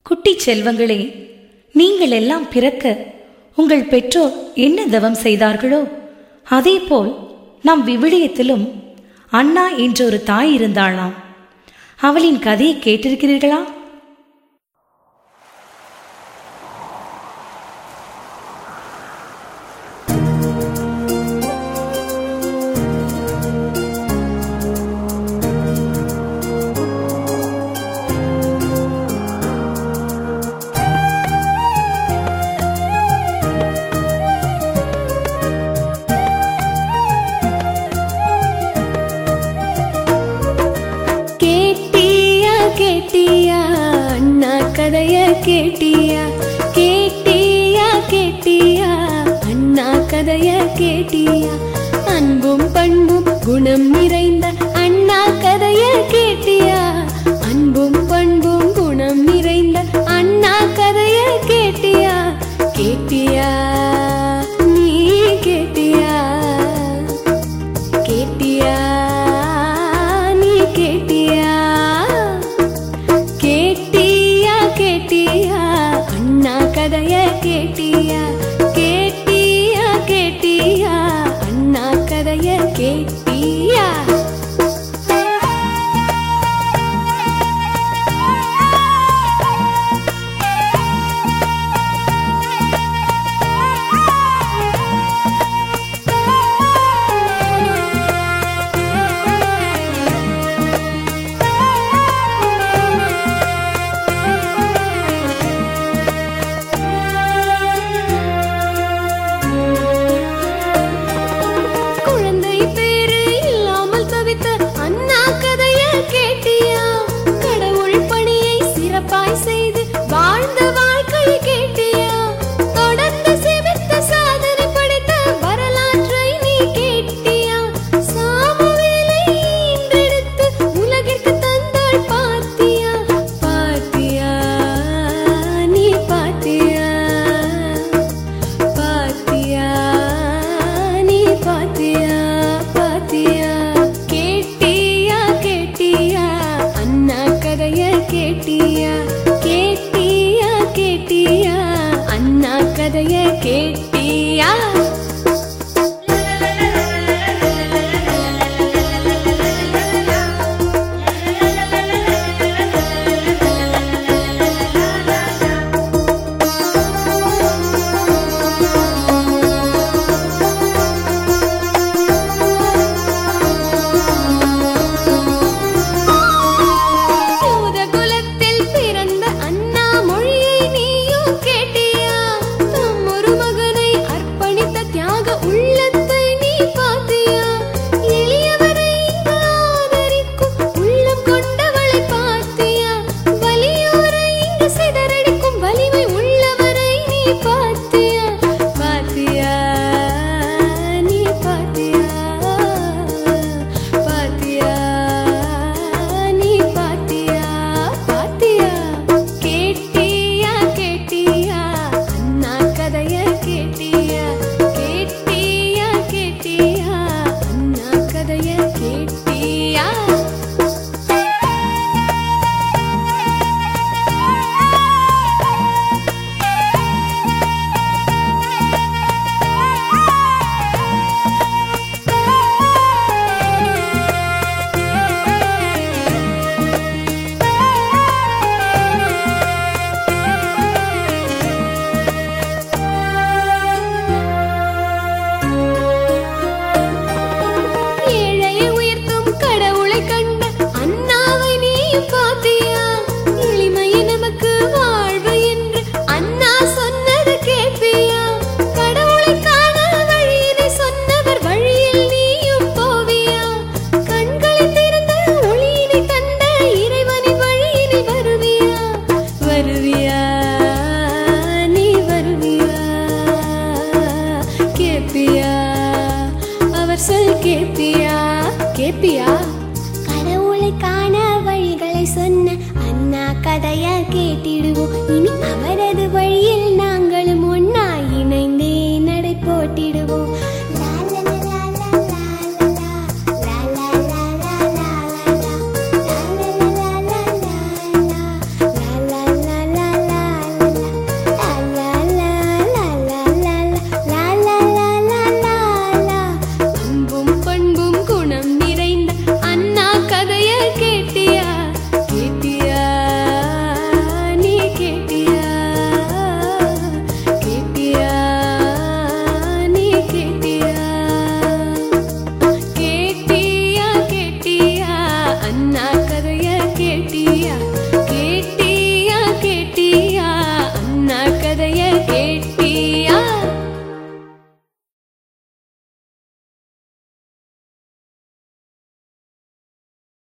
குட்டி செல்வங்களே, நீங்கள் எல்லாம் பிறக்க உங்கள் பெற்றோர் என்ன தவம் செய்தார்களோ அதேபோல் நம் விவிலியத்திலும் அன்னா என்ற ஒரு தாய் இருந்தாளாம். அவளின் கதையை கேட்டிருக்கிறீர்களா? கதைய கேட்டியா கேட்டியா கேட்டியா அண்ணா கதைய கேட்டியா? அன்பும் பண்பும் குணம் நிறைந்த அண்ணா கதைய கேட்டியா? அன்பும் பண்பும் குணம் நிறைந்த அண்ணா கதைய கேட்டியா? கேட்டியா நீ கேட்டியா? கேட்டியா நீ கேட்டியா? கேட்டியா அண்ணா கதைய கேட்டியா? கேட்டியா கேட்டியா அண்ணா கதைய கேட்டியா? கேட்டியா கேட்டியா கேட்டியா அண்ணா கதைய கேட்டியா? கடவுளை காண வழிகளை சொன்ன அண்ணா கதைய கேட்டிடுவோம். இனி அவரது வழியில்